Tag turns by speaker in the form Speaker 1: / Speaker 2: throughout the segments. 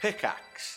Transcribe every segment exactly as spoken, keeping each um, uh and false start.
Speaker 1: Pickaxe.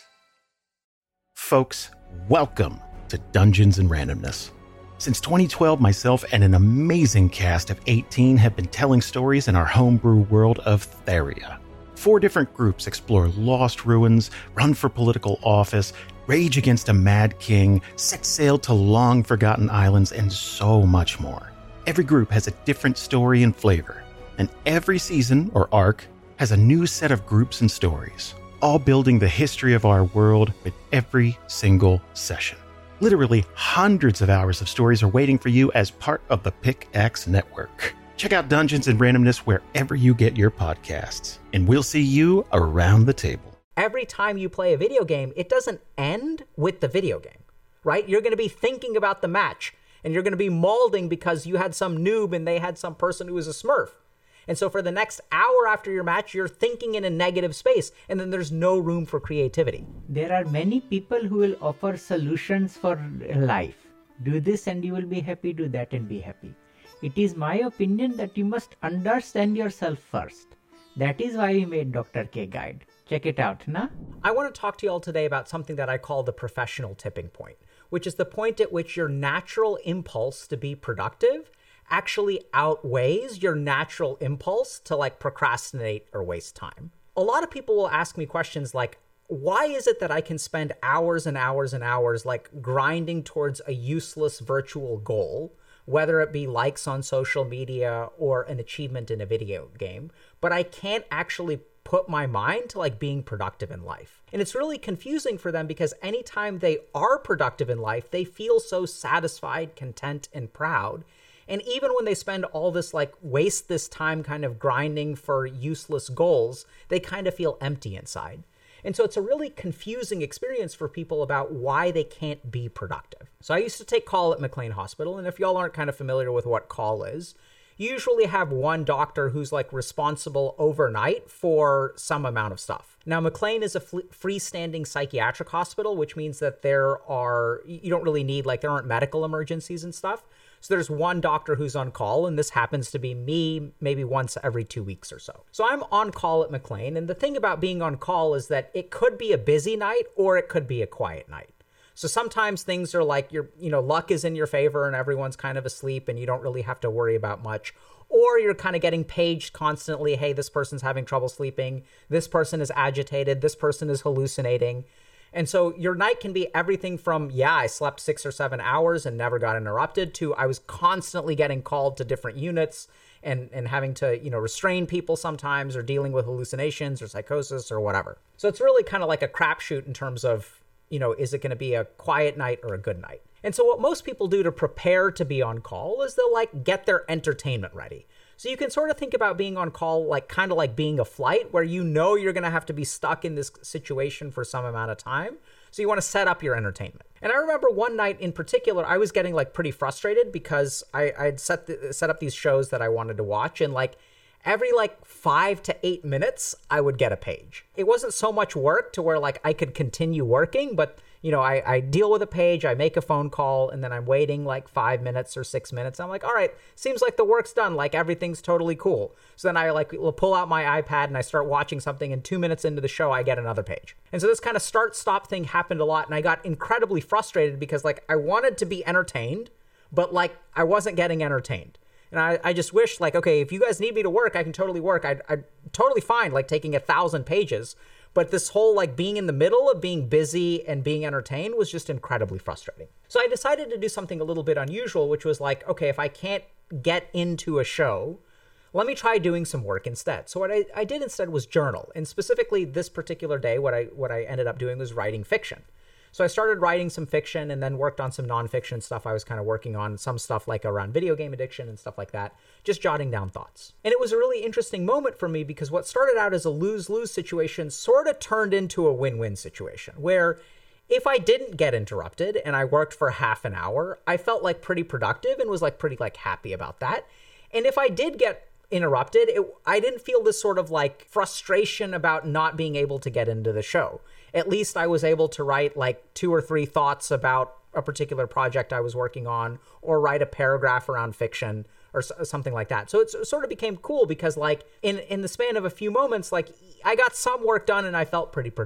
Speaker 2: Folks, welcome to Dungeons and Randomness. Since twenty twelve, myself and an amazing cast of eighteen have been telling stories in our homebrew world of Theria. Four different groups explore lost ruins, run for political office, rage against a mad king, set sail to long-forgotten islands, and so much more. Every group has a different story and flavor, and every season, or arc, has a new set of groups and stories, all building the history of our world with every single session. Literally hundreds of hours of stories are waiting for you as part of the Pickaxe Network. Check out Dungeons and Randomness wherever you get your podcasts, and we'll see you around the table.
Speaker 3: Every time you play a video game, it doesn't end with the video game, right? You're going to be thinking about the match, and you're going to be mauling because you had some noob and they had some person who was a smurf. And so for the next hour after your match, you're thinking in a negative space, and then there's no room for creativity.
Speaker 4: There are many people who will offer solutions for life. Do this and you will be happy, do that and be happy. It is my opinion that you must understand yourself first. That is why we made Doctor K Guide. Check it out, na?
Speaker 3: I want to talk to you all today about something that I call the professional tipping point, which is the point at which your natural impulse to be productive actually outweighs your natural impulse to like procrastinate or waste time. A lot of people will ask me questions like, why is it that I can spend hours and hours and hours like grinding towards a useless virtual goal, whether it be likes on social media or an achievement in a video game, but I can't actually put my mind to like being productive in life? And it's really confusing for them because anytime they are productive in life, they feel so satisfied, content, and proud. And even when they spend all this, like, waste this time kind of grinding for useless goals, they kind of feel empty inside. And so it's a really confusing experience for people about why they can't be productive. So I used to take call at McLean Hospital, and if y'all aren't kind of familiar with what call is, you usually have one doctor who's, like, responsible overnight for some amount of stuff. Now, McLean is a freestanding psychiatric hospital, which means that there are, you don't really need, like, there aren't medical emergencies and stuff. So there's one doctor who's on call, and this happens to be me maybe once every two weeks or so. So I'm on call at McLean, and the thing about being on call is that it could be a busy night or it could be a quiet night. So sometimes things are like, your, you know, luck is in your favor and everyone's kind of asleep and you don't really have to worry about much. Or you're kind of getting paged constantly, hey, this person's having trouble sleeping, this person is agitated, this person is hallucinating. And so your night can be everything from, yeah, I slept six or seven hours and never got interrupted, to I was constantly getting called to different units and, and having to, you know, restrain people sometimes, or dealing with hallucinations or psychosis or whatever. So it's really kind of like a crapshoot in terms of, you know, is it going to be a quiet night or a good night? And so what most people do to prepare to be on call is they'll like get their entertainment ready. So you can sort of think about being on call like kind of like being a flight, where you know you're going to have to be stuck in this situation for some amount of time. So you want to set up your entertainment. And I remember one night in particular, I was getting like pretty frustrated because I, I'd set the, set up these shows that I wanted to watch, and like every like five to eight minutes, I would get a page. It wasn't so much work to where like I could continue working, but you know, I, I deal with a page, I make a phone call, and then I'm waiting like five minutes or six minutes. I'm like, all right, seems like the work's done. Like everything's totally cool. So then I like will pull out my iPad and I start watching something, and two minutes into the show, I get another page. And so this kind of start stop thing happened a lot. And I got incredibly frustrated because like I wanted to be entertained, but like I wasn't getting entertained. And I, I just wish like, okay, if you guys need me to work, I can totally work. I, I'm totally fine like taking a thousand pages. But this whole like being in the middle of being busy and being entertained was just incredibly frustrating. So I decided to do something a little bit unusual, which was like, okay, if I can't get into a show, let me try doing some work instead. So what I, I did instead was journal. And specifically this particular day, what I what I ended up doing was writing fiction. So I started writing some fiction and then worked on some nonfiction stuff I was kind of working on, some stuff like around video game addiction and stuff like that, just jotting down thoughts. And it was a really interesting moment for me because what started out as a lose-lose situation sort of turned into a win-win situation, where if I didn't get interrupted and I worked for half an hour, I felt like pretty productive and was like pretty like happy about that. And if I did get interrupted, it, I didn't feel this sort of like frustration about not being able to get into the show. At least I was able to write like two or three thoughts about a particular project I was working on, or write a paragraph around fiction or something like that. So it sort of became cool because like in, in the span of a few moments, like I got some work done and I felt pretty productive.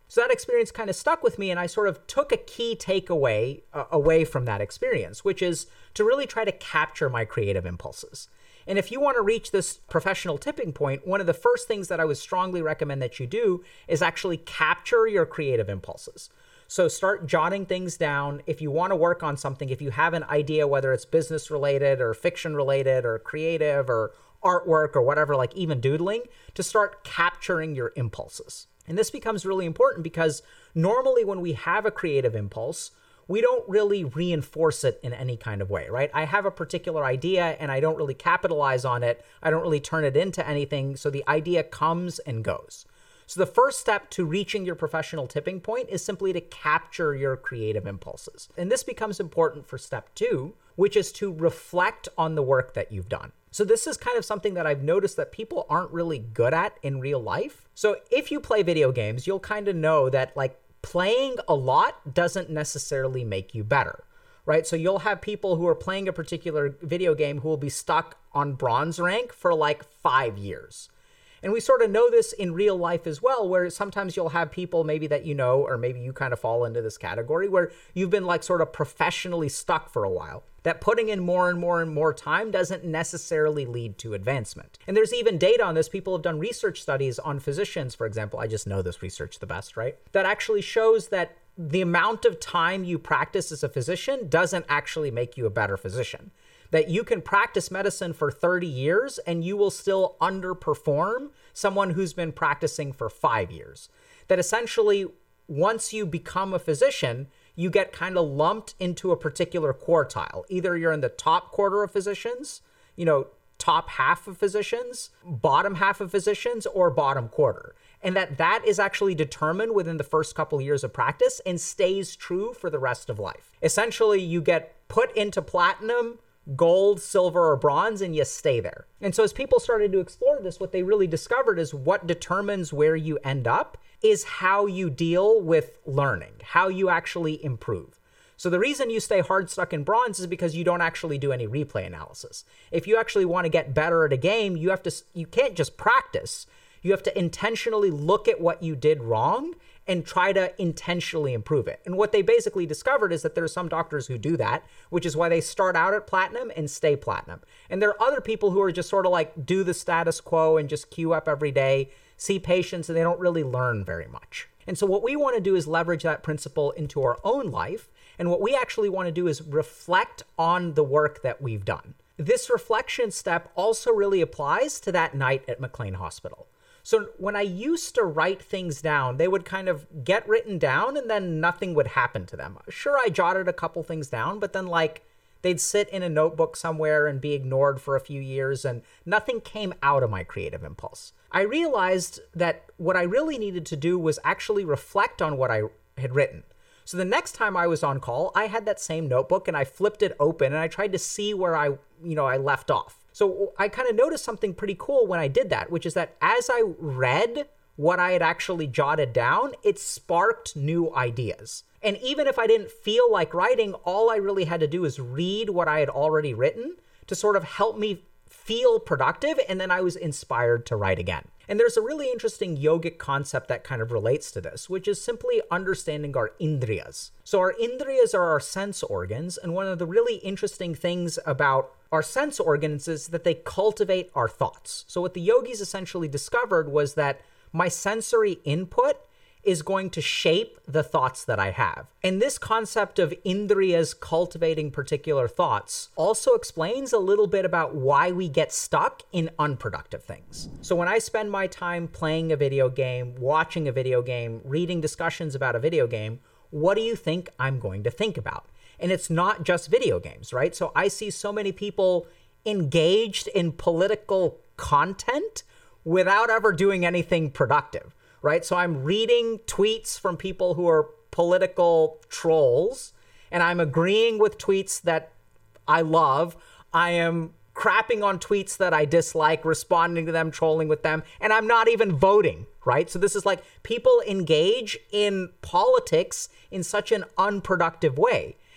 Speaker 3: So that experience kind of stuck with me, and I sort of took a key takeaway uh, away from that experience, which is to really try to capture my creative impulses. And if you want to reach this professional tipping point, one of the first things that I would strongly recommend that you do is actually capture your creative impulses. So start jotting things down. If you want to work on something, if you have an idea, whether it's business related or fiction related or creative or artwork or whatever, like even doodling, to start capturing your impulses. And this becomes really important because normally when we have a creative impulse, we don't really reinforce it in any kind of way, right? I have a particular idea and I don't really capitalize on it. I don't really turn it into anything. So the idea comes and goes. So the first step to reaching your professional tipping point is simply to capture your creative impulses. And this becomes important for step two, which is to reflect on the work that you've done. So this is kind of something that I've noticed that people aren't really good at in real life. So if you play video games, you'll kind of know that like playing a lot doesn't necessarily make you better, right? So you'll have people who are playing a particular video game who will be stuck on bronze rank for like five years. And we sort of know this in real life as well, where sometimes you'll have people maybe that you know, or maybe you kind of fall into this category where you've been like sort of professionally stuck for a while. That putting in more and more and more time doesn't necessarily lead to advancement. And there's even data on this. People have done research studies on physicians, for example. I just know this research the best, right? That actually shows that the amount of time you practice as a physician doesn't actually make you a better physician. That you can practice medicine for thirty years and you will still underperform someone who's been practicing for five years. That essentially, once you become a physician, you get kind of lumped into a particular quartile. Either you're in the top quarter of physicians, you know, top half of physicians, bottom half of physicians, or bottom quarter. And that that is actually determined within the first couple years of practice and stays true for the rest of life. Essentially, you get put into platinum, gold, silver, or bronze, and you stay there. And so as people started to explore this, what they really discovered is what determines where you end up is how you deal with learning, how you actually improve. So the reason you stay hard stuck in bronze is because you don't actually do any replay analysis. If you actually want to get better at a game, you have to, you can't just practice. You have to intentionally look at what you did wrong and try to intentionally improve it. And what they basically discovered is that there are some doctors who do that, which is why they start out at platinum and stay platinum. And there are other people who are just sort of like do the status quo and just queue up every day, see patients, and they don't really learn very much. And so what we want to do is leverage that principle into our own life. And what we actually want to do is reflect on the work that we've done. This reflection step also really applies to that night at McLean Hospital. So when I used to write things down, they would kind of get written down and then nothing would happen to them. Sure, I jotted a couple things down, but then like they'd sit in a notebook somewhere and be ignored for a few years and nothing came out of my creative impulse. I realized that what I really needed to do was actually reflect on what I had written. So the next time I was on call, I had that same notebook and I flipped it open and I tried to see where I, you know, I left off. So I kind of noticed something pretty cool when I did that, which is that as I read what I had actually jotted down, it sparked new ideas. And even if I didn't feel like writing, all I really had to do is read what I had already written to sort of help me feel productive, and then I was inspired to write again. And there's a really interesting yogic concept that kind of relates to this, which is simply understanding our indriyas. So our indriyas are our sense organs, and one of the really interesting things about our sense organs is that they cultivate our thoughts. So what the yogis essentially discovered was that my sensory input is going to shape the thoughts that I have. And this concept of indriyas cultivating particular thoughts also explains a little bit about why we get stuck in unproductive things. So when I spend my time playing a video game, watching a video game, reading discussions about a video game, what do you think I'm going to think about? And it's not just video games, right? So I see so many people engaged in political content without ever doing anything productive. Right? So I'm reading tweets from people who are political trolls, and I'm agreeing with tweets that I love. I am crapping on tweets that I dislike, responding to them, trolling with them, and I'm not even voting, right? So this is like people engage in politics in such an unproductive way.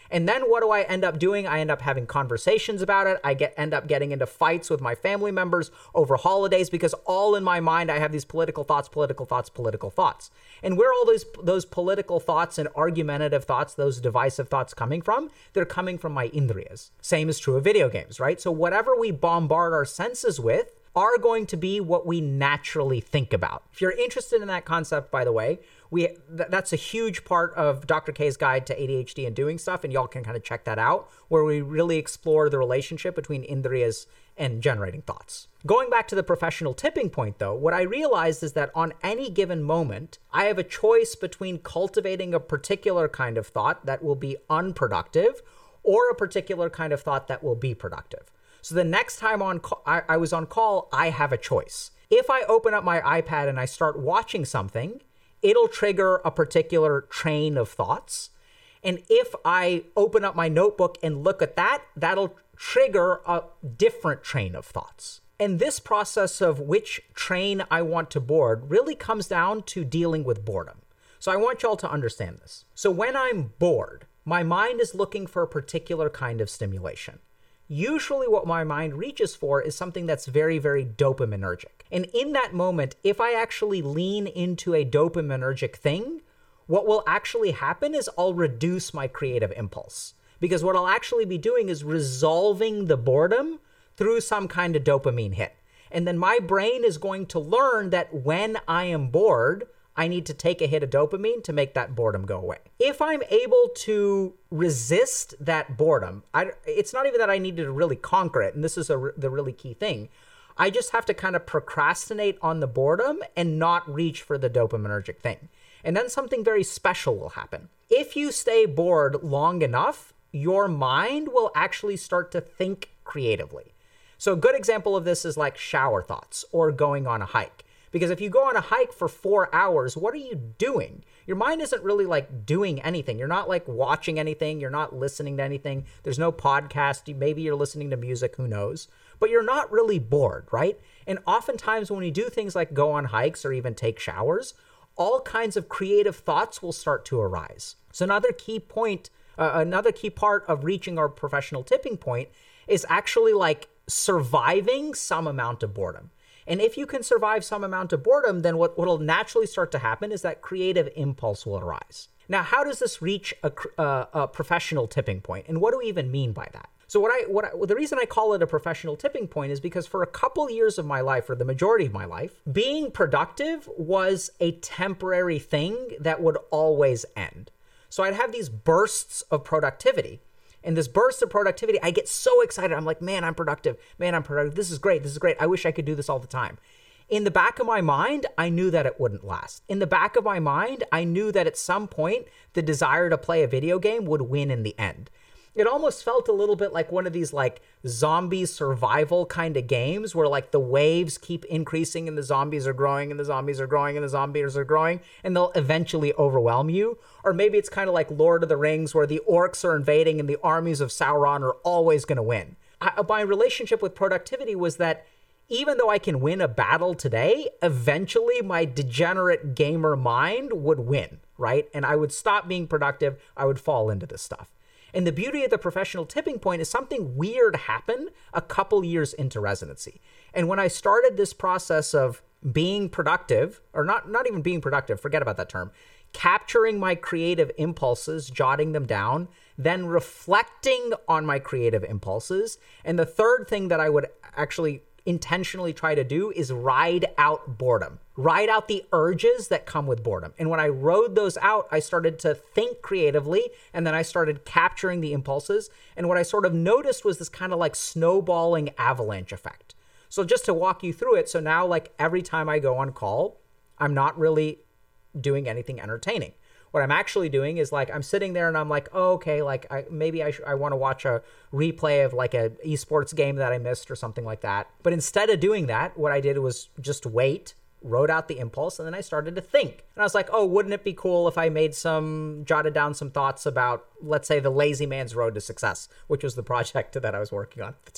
Speaker 3: And then what do I end up doing? I end up having conversations about it. I get end up getting into fights with my family members over holidays because all in my mind, I have these political thoughts, political thoughts, political thoughts. And where are all those, those political thoughts and argumentative thoughts, those divisive thoughts coming from? They're coming from my indriyas. Same is true of video games, right? So whatever we bombard our senses with are going to be what we naturally think about. If you're interested in that concept, by the way, we th- that's a huge part of Doctor K's Guide to A D H D and Doing Stuff, and y'all can kind of check that out, where we really explore the relationship between indriyas and generating thoughts. Going back to the professional tipping point, though, what I realized is that on any given moment, I have a choice between cultivating a particular kind of thought that will be unproductive or a particular kind of thought that will be productive. So the next time on call, I, I was on call, I have a choice. If I open up my iPad and I start watching something, it'll trigger a particular train of thoughts. And if I open up my notebook and look at that, that'll trigger a different train of thoughts. And this process of which train I want to board really comes down to dealing with boredom. So I want y'all to understand this. So when I'm bored, my mind is looking for a particular kind of stimulation. Usually what my mind reaches for is something that's very, very dopaminergic. And in that moment, if I actually lean into a dopaminergic thing, what will actually happen is I'll reduce my creative impulse. Because what I'll actually be doing is resolving the boredom through some kind of dopamine hit. And then my brain is going to learn that when I am bored, I need to take a hit of dopamine to make that boredom go away. If I'm able to resist that boredom, I, it's not even that I need to really conquer it, and this is a, the really key thing. I just have to kind of procrastinate on the boredom and not reach for the dopaminergic thing. And then something very special will happen. If you stay bored long enough, your mind will actually start to think creatively. So a good example of this is like shower thoughts or going on a hike. Because if you go on a hike for four hours, what are you doing? Your mind isn't really like doing anything. You're not like watching anything. You're not listening to anything. There's no podcast. Maybe you're listening to music, who knows? But you're not really bored, right? And oftentimes when we do things like go on hikes or even take showers, all kinds of creative thoughts will start to arise. So another key point, uh, another key part of reaching our professional tipping point is actually like surviving some amount of boredom. And if you can survive some amount of boredom, then what will naturally start to happen is that creative impulse will arise. Now, how does this reach a, uh, a professional tipping point? And what do we even mean by that? So what I, what I, well, the reason I call it a professional tipping point is because for a couple years of my life, or the majority of my life, being productive was a temporary thing that would always end. So I'd have these bursts of productivity. And this burst of productivity, I get so excited. I'm like, man, I'm productive. Man, I'm productive. This is great. This is great. I wish I could do this all the time. In the back of my mind, I knew that it wouldn't last. In the back of my mind, I knew that at some point, the desire to play a video game would win in the end. It almost felt a little bit like one of these like zombie survival kind of games where like the waves keep increasing and the zombies are growing and the zombies are growing and the zombies are growing and they'll eventually overwhelm you. Or maybe it's kind of like Lord of the Rings where the orcs are invading and the armies of Sauron are always going to win. I, my relationship with productivity was that even though I can win a battle today, eventually my degenerate gamer mind would win, right? And I would stop being productive. I would fall into this stuff. And the beauty of the professional tipping point is something weird happened a couple years into residency. And when I started this process of being productive, or not, not even being productive, forget about that term, capturing my creative impulses, jotting them down, then reflecting on my creative impulses. And the third thing that I would actually intentionally try to do is ride out boredom, ride out the urges that come with boredom. And when I rode those out, I started to think creatively, and then I started capturing the impulses. And what I sort of noticed was this kind of like snowballing avalanche effect. So just to walk you through it, so now like every time I go on call, I'm not really doing anything entertaining. What I'm actually doing is like, I'm sitting there and I'm like, oh, okay, like I, maybe I, sh- I want to watch a replay of like a esports game that I missed or something like that. But instead of doing that, what I did was just wait, wrote out the impulse, and then I started to think. And I was like, oh, wouldn't it be cool if I made some, jotted down some thoughts about, let's say, the Lazy Man's Road to Success, which was the project that I was working on at the time.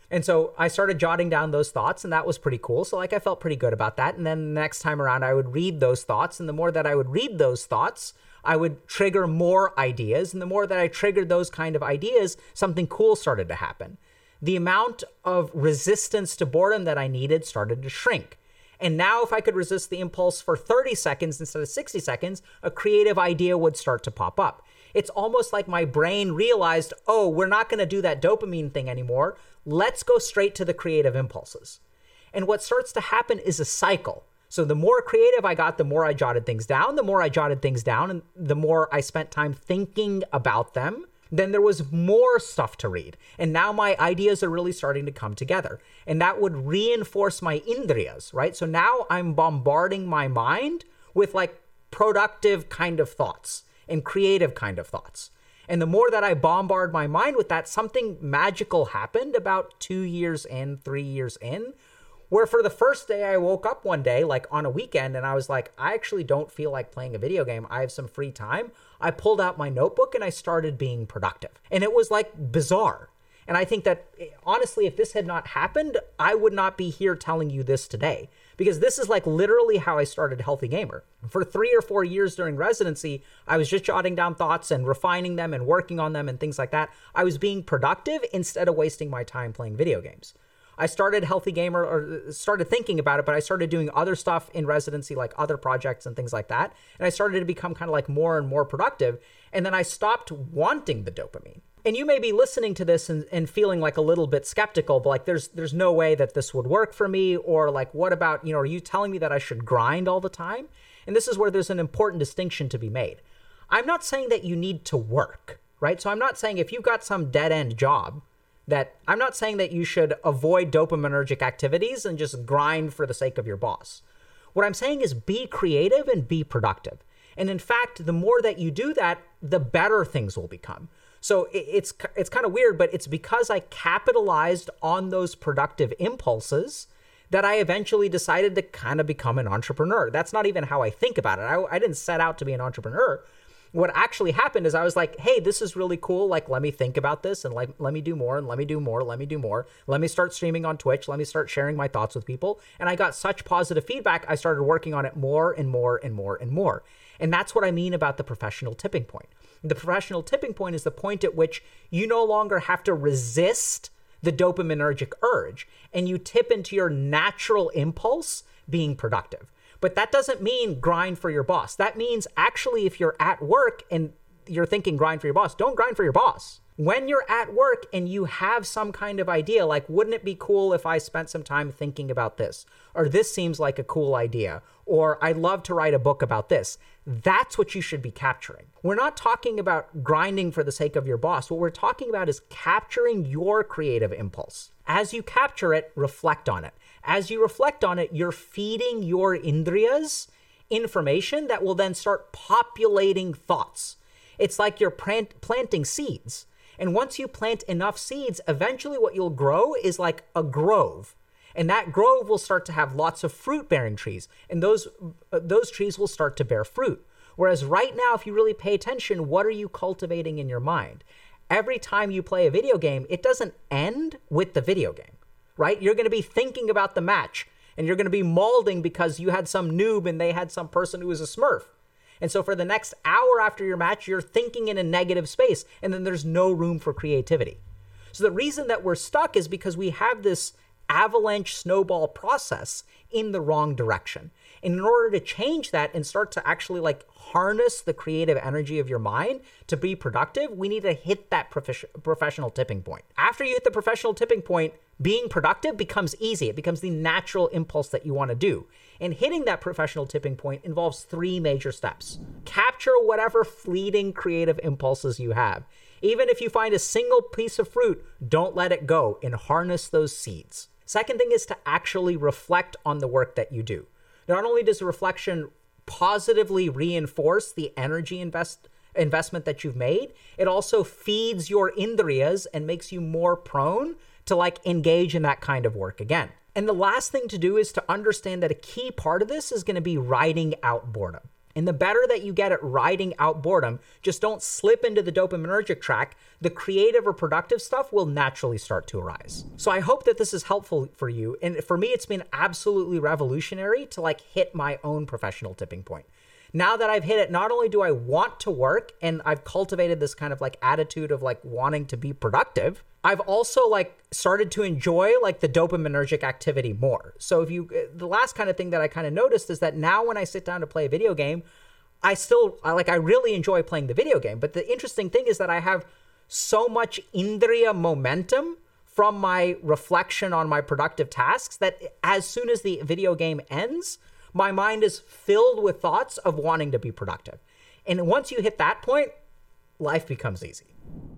Speaker 3: And so I started jotting down those thoughts, and that was pretty cool. So like I felt pretty good about that. And then the next time around, I would read those thoughts. And the more that I would read those thoughts, I would trigger more ideas. And the more that I triggered those kind of ideas, something cool started to happen. The amount of resistance to boredom that I needed started to shrink. And now if I could resist the impulse for thirty seconds instead of sixty seconds, a creative idea would start to pop up. It's almost like my brain realized, oh, we're not going to do that dopamine thing anymore. Let's go straight to the creative impulses. And what starts to happen is a cycle. So the more creative I got, the more I jotted things down. The more I jotted things down, and the more I spent time thinking about them, then there was more stuff to read. And now my ideas are really starting to come together. And that would reinforce my indriyas, right? So now I'm bombarding my mind with like productive kind of thoughts and creative kind of thoughts. And the more that I bombard my mind with that, something magical happened about two years in, three years in, where for the first day I woke up one day, like on a weekend, and I was like, I actually don't feel like playing a video game. I have some free time. I pulled out my notebook and I started being productive. And it was like bizarre. And I think that honestly, if this had not happened, I would not be here telling you this today, because this is like literally how I started Healthy Gamer. For three or four years during residency, I was just jotting down thoughts and refining them and working on them and things like that. I was being productive instead of wasting my time playing video games. I started Healthy Gamer, or started thinking about it, but I started doing other stuff in residency, like other projects and things like that. And I started to become kind of like more and more productive. And then I stopped wanting the dopamine. And you may be listening to this and, and feeling like a little bit skeptical, but like there's there's no way that this would work for me. Or like, what about, you know, are you telling me that I should grind all the time? And this is where there's an important distinction to be made. I'm not saying that you need to work, right? So I'm not saying if you've got some dead end job, that I'm not saying that you should avoid dopaminergic activities and just grind for the sake of your boss. What I'm saying is be creative and be productive. And in fact, the more that you do that, the better things will become. So it's it's kind of weird, but it's because I capitalized on those productive impulses that I eventually decided to kind of become an entrepreneur. That's not even how I think about it. I, I didn't set out to be an entrepreneur. What actually happened is I was like, hey, this is really cool. Like, let me think about this and like, let me do more and let me do more. Let me do more. Let me start streaming on Twitch. Let me start sharing my thoughts with people. And I got such positive feedback. I started working on it more and more and more and more. And that's what I mean about the professional tipping point. The professional tipping point is the point at which you no longer have to resist the dopaminergic urge and you tip into your natural impulse being productive. But that doesn't mean grind for your boss. That means actually if you're at work and you're thinking grind for your boss, don't grind for your boss. When you're at work and you have some kind of idea, like, wouldn't it be cool if I spent some time thinking about this? Or this seems like a cool idea. Or I'd love to write a book about this. That's what you should be capturing. We're not talking about grinding for the sake of your boss. What we're talking about is capturing your creative impulse. As you capture it, reflect on it. As you reflect on it, you're feeding your indriyas information that will then start populating thoughts. It's like you're plant- planting seeds. And once you plant enough seeds, eventually what you'll grow is like a grove. And that grove will start to have lots of fruit-bearing trees. And those uh, those trees will start to bear fruit. Whereas right now, if you really pay attention, what are you cultivating in your mind? Every time you play a video game, it doesn't end with the video game, right? You're going to be thinking about the match. And you're going to be molding because you had some noob and they had some person who was a smurf. And so for the next hour after your match, you're thinking in a negative space, and then there's no room for creativity. So the reason that we're stuck is because we have this avalanche snowball process in the wrong direction. And in order to change that and start to actually like harness the creative energy of your mind to be productive, we need to hit that prof- professional tipping point. After you hit the professional tipping point, being productive becomes easy. It becomes the natural impulse that you want to do. And hitting that professional tipping point involves three major steps. Capture whatever fleeting creative impulses you have. Even if you find a single piece of fruit, don't let it go and harness those seeds. Second thing is to actually reflect on the work that you do. Not only does reflection positively reinforce the energy invest investment that you've made, it also feeds your indriyas and makes you more prone to like engage in that kind of work again. And the last thing to do is to understand that a key part of this is going to be writing out boredom. And the better that you get at riding out boredom, just don't slip into the dopaminergic track, the creative or productive stuff will naturally start to arise. So I hope that this is helpful for you. And for me, it's been absolutely revolutionary to like hit my own professional tipping point. Now that I've hit it, not only do I want to work and I've cultivated this kind of like attitude of like wanting to be productive, I've also like started to enjoy like the dopaminergic activity more. So if you, the last kind of thing that I kind of noticed is that now when I sit down to play a video game, I still, I like, I really enjoy playing the video game. But the interesting thing is that I have so much Indriya momentum from my reflection on my productive tasks that as soon as the video game ends, my mind is filled with thoughts of wanting to be productive. And once you hit that point, life becomes easy.